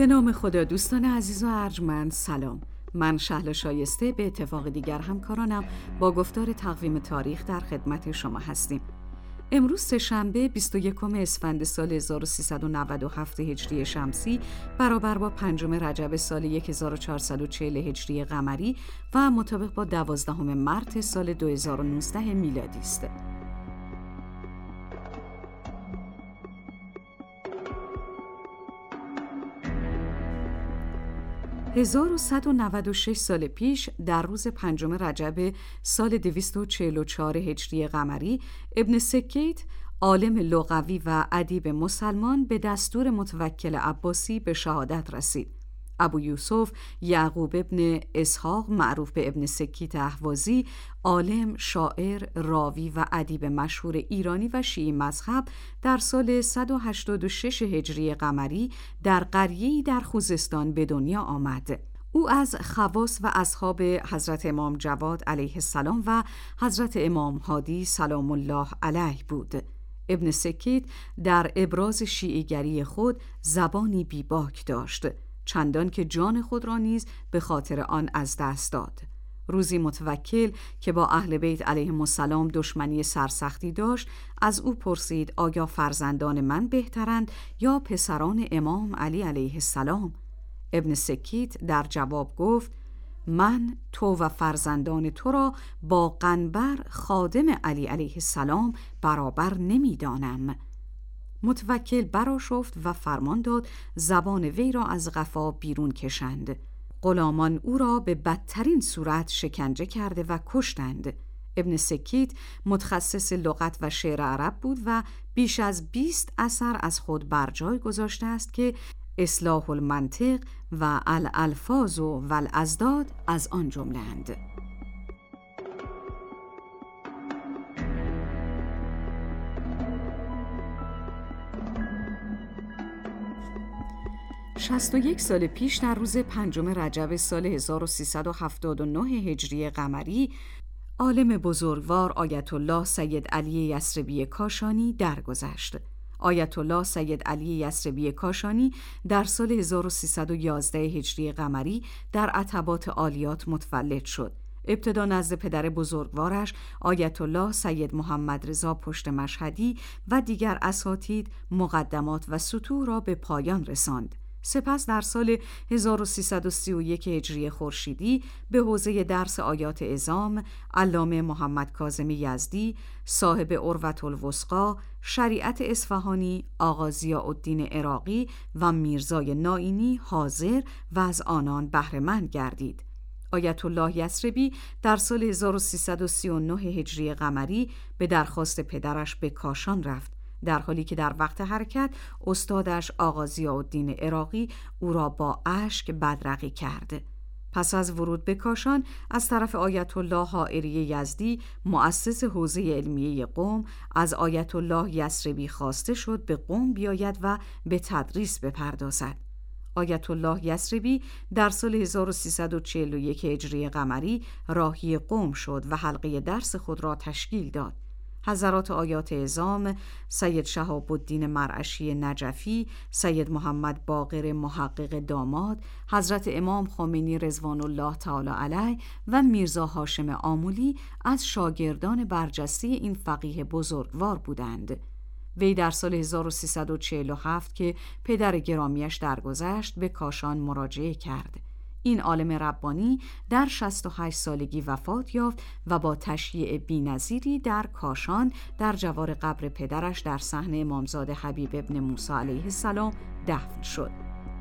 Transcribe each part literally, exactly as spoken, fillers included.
به نام خدا. دوستان عزیز و ارجمند سلام. من شهلا شایسته به اتفاق دیگر همکارانم با گفتار تقویم تاریخ در خدمت شما هستیم. امروز سه‌شنبه بیست و یکم اسفند سال هزار و سیصد و نود و هفت هجری شمسی برابر با پنجم رجب سال هزار و چهارصد و چهل هجری قمری و مطابق با دوازدهم مارس سال دو هزار و نوزده میلادی است. هزار و صد و نود و شش سال پیش در روز پنجم رجب سال دویست و چهل و چهار هجری قمری ابن سکیت عالم لغوی و ادیب مسلمان به دستور متوکل عباسی به شهادت رسید. ابو یوسف یعقوب ابن اسحاق معروف به ابن سکیت اهوازی، عالم، شاعر، راوی و ادیب مشهور ایرانی و شیعی مذهب در سال صد و هشتاد و شش هجری قمری در قریه‌ای در خوزستان به دنیا آمد. او از خواص و اصحاب حضرت امام جواد علیه السلام و حضرت امام هادی سلام الله علیه بود. ابن سکیت در ابراز شیعیگری خود زبانی بیباک داشت، چندان که جان خود را نیز به خاطر آن از دست داد. روزی متوکل که با اهل بیت علیهم السلام دشمنی سرسختی داشت از او پرسید آیا فرزندان من بهترند یا پسران امام علی علیه السلام؟ ابن سکیت در جواب گفت من تو و فرزندان تو را با قنبر خادم علی علیه السلام برابر نمیدانم. متوکل برآشفت و فرمان داد زبان وی را از قفا بیرون کشند. غلامان او را به بدترین صورت شکنجه کرده و کشتند. ابن سکیت متخصص لغت و شعر عرب بود و بیش از بیست اثر از خود بر جای گذاشته است که اصلاح المنطق و الالفاظ و الازداد از آن جمله‌اند. شصت و یک سال پیش در روز پنجم رجب سال هزار و سیصد و هفتاد و نه هجری قمری عالم بزرگوار آیت الله سید علی یثربی کاشانی درگذشت. آیت الله سید علی یثربی کاشانی در سال هزار و سیصد و یازده هجری قمری در عتبات عالیات متولد شد. ابتدا نزد پدر بزرگوارش آیت الله سید محمد رضا پشت مشهدی و دیگر اساتید مقدمات و سطوح را به پایان رساند. سپس در سال هزار و سیصد و سی و یک هجری خورشیدی به حوزه درس آیات عظام علامه محمد کاظم یزدی، صاحب عروة الوثقی، شریعت اصفهانی، آقا ضیاءالدین عراقی و میرزای نائینی حاضر و از آنان بهره مند گردید. آیت الله یثربی در سال هزار و سیصد و سی و نه هجری قمری به درخواست پدرش به کاشان رفت، در حالی که در وقت حرکت استادش آقا ضیاءالدین عراقی او را با اشک بدرقی کرد. پس از ورود به کاشان از طرف آیت الله حائری یزدی مؤسس حوزه علمیه قم از آیت الله یثربی خواسته شد به قم بیاید و به تدریس بپردازد. آیت الله یثربی در سال هزار و سیصد و چهل و یک هجری قمری راهی قم شد و حلقه درس خود را تشکیل داد. حضرات آیات عظام سید شهاب الدین مرعشی نجفی، سید محمد باقر محقق داماد، حضرت امام خمینی رضوان الله تعالی علیه و میرزا هاشم آمولی از شاگردان برجسته این فقیه بزرگوار بودند. وی در سال هزار و سیصد و چهل و هفت که پدر گرامیش درگذشت به کاشان مراجعه کرد. این عالم ربانی در شصت و هشت سالگی وفات یافت و با تشییع بی‌نظیری در کاشان در جوار قبر پدرش در صحن امامزاده حبیب ابن موسی علیه السلام دفن شد.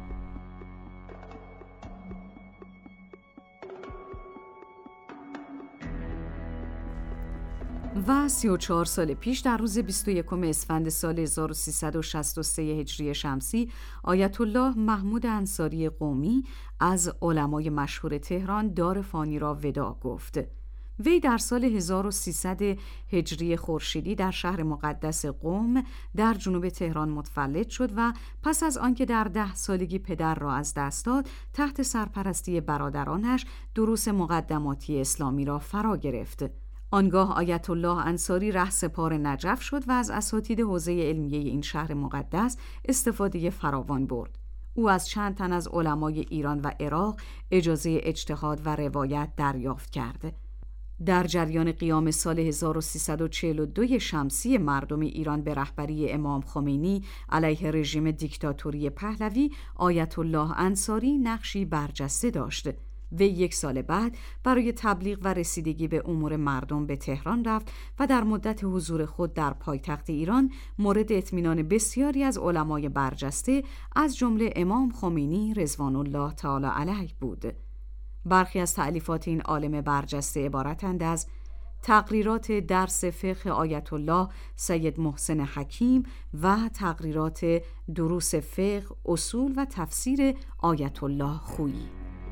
و سی و چهار سال پیش در روز بیست و یکم اسفند سال هزار و سیصد و شصت و سه هجری شمسی آیت الله محمود انصاری قمی از علمای مشهور تهران دار فانی را وداع گفت. وی در سال هزار و سیصد هجری خورشیدی در شهر مقدس قم در جنوب تهران متولد شد و پس از آنکه در ده سالگی پدر را از دست داد تحت سرپرستی برادرانش دروس مقدماتی اسلامی را فرا گرفت. آنگاه آیت الله انصاری رهسپار نجف شد و از اساتید حوزه علمیه این شهر مقدس استفاده فراوان برد. او از چند تن از علمای ایران و عراق اجازه اجتهاد و روایت دریافت کرد. در جریان قیام سال هزار و سیصد و چهل و دو شمسی مردم ایران به رهبری امام خمینی علیه رژیم دیکتاتوری پهلوی، آیت الله انصاری نقشی برجسته داشت. وی یک سال بعد برای تبلیغ و رسیدگی به امور مردم به تهران رفت و در مدت حضور خود در پایتخت ایران مورد اطمینان بسیاری از علمای برجسته از جمله امام خمینی رضوان الله تعالی علیه بود. برخی از تألیفات این عالم برجسته عبارتند از تقریرات درس فقه آیت الله سید محسن حکیم و تقریرات دروس فقه، اصول و تفسیر آیت الله خویی.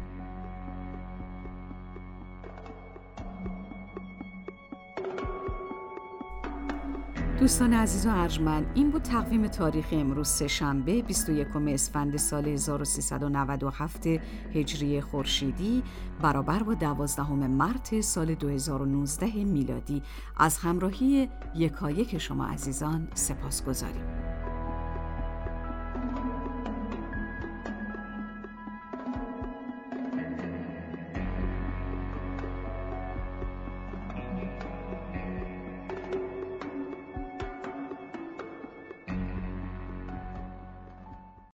دوستان عزیز و ارجمند، این بود تقویم تاریخ امروز سه‌شنبه بیست و یکم اسفند سال هزار و سیصد و نود و هفت هجری خورشیدی برابر با دوازدهم مارس سال دو هزار و نوزده میلادی. از همراهی یکایک شما عزیزان سپاسگزاریم.